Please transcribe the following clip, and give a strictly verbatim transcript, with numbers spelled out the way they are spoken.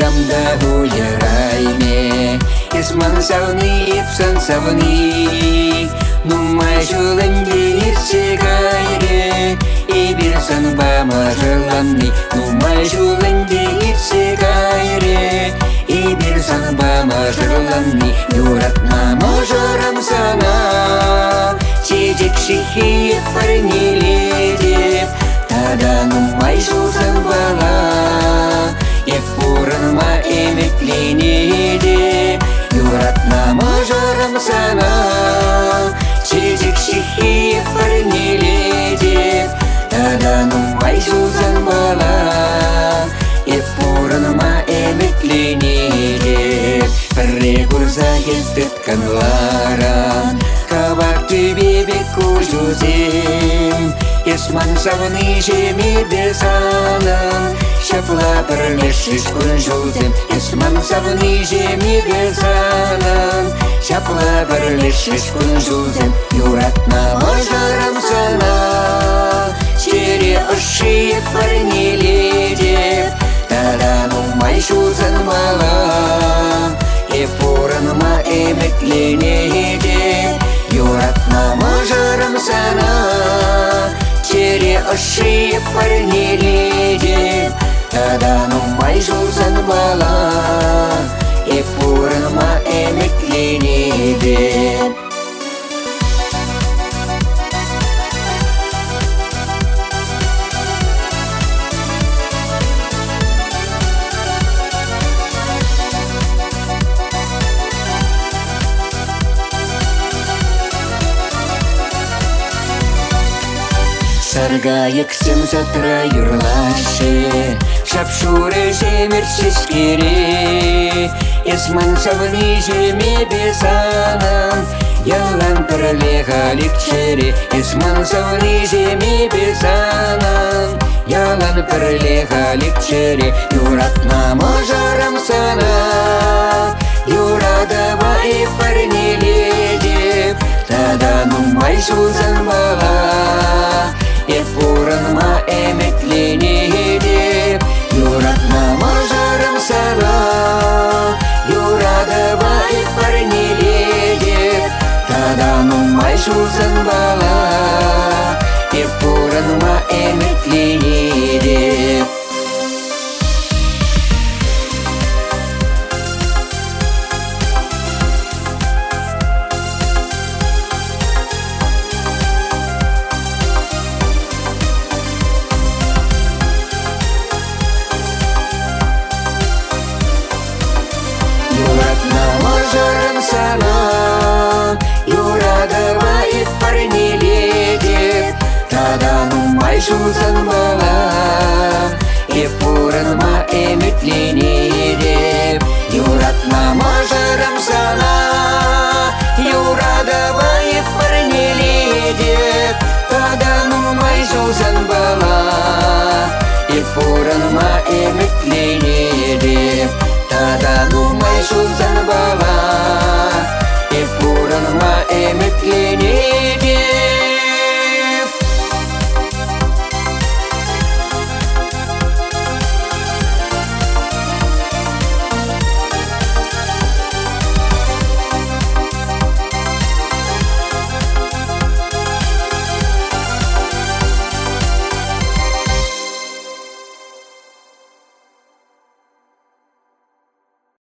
Ламда хуярайме Исман савни ипсан савни Нумай жуланди ипсегайре И бирсан бама желанни Нумай жуланди ипсегайре И бирсан бама желанни Юратна можарам сана Чечек шихи парниледе Тада нумай жулсан бала Епуранма эмекленеде Юратна можарам сана Чечек шихи парниледе Тада нумай жулсан бала Епуранма эмекленеде Пірре курса естет канларан Кабак түбебек көжузем Есман савны жеме бесанан Шапла пірлешіш күн жузем Есман савны жеме бесанан Шапла пірлешіш күн жузем Юратна можарам сана Чере ұши парнеледе Тада нумай жузан бала Епуранма эмекленеде Юратна можарам сана Чере ұши парнеледе Тада нумай жулсан бала Епуранма эмекленеде Саргайык сен затра юрлашы Шапшуры жемер шешкере Есман савны жеме бесанан Ялан пірле ғалик чере Есман савны жеме бесанан Ялан пірле ғалик чере Юратна можарам сана Юрадава и парнеледе Тада нумай жулсан бала Епуранма эмекленеде Юратна можарам сана Юрадава и парнеледе Тада нумай жулсан бала Епуранма эмекленеде Можарам сана Юрадава и парнеледе Тада нумай жулсан бала Епуранма эмекленеде